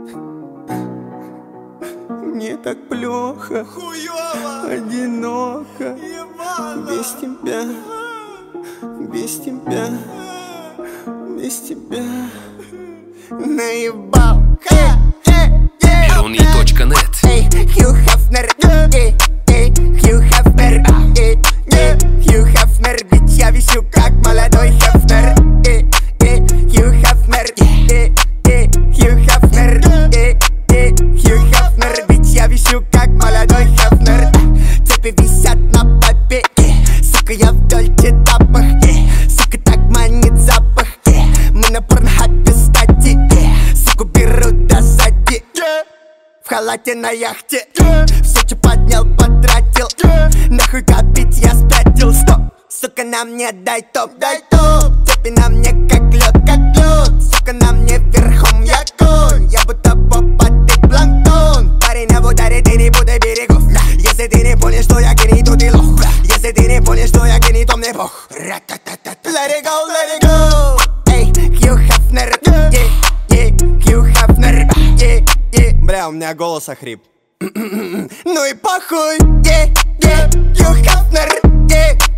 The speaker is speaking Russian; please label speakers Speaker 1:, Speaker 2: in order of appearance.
Speaker 1: Мне так плохо,
Speaker 2: Хуёво,
Speaker 1: одиноко,
Speaker 2: ебано,
Speaker 1: без тебя, без тебя, без тебя. Наебал.
Speaker 3: Peroni.net.
Speaker 1: Хью Хафнер, Хью Хафнер, Хью Хафнер, ведь я висю как молодой Хафнер. Хью Хафнер, Хью Хафнер, Хью Хафнер, ведь я висю как молодой Хафнер. Цепи висят на попе, сука, я в дольче тапах, сука, так манит запах. Мы на порнхабе стати, суку берут до сзади. В халате на яхте, все, что поднял, потратил. Нахуй копить, я спятил. Стоп, сука, на мне дай топ, дай топ. Цепи на мне как лед, сука, на мне верхом я конь. Я будто попа, ты планктон. Парень в ударе, ты не буду берегов. Если ты не понял, что я гений, то ты лох. Если ты не понял, что я гений, то мне бог. Let it go, let it go. Эй, Хью Хафнер, Хью Хафнер, бля, у меня голос охрип. Ну и похуй, Хью Хафнер,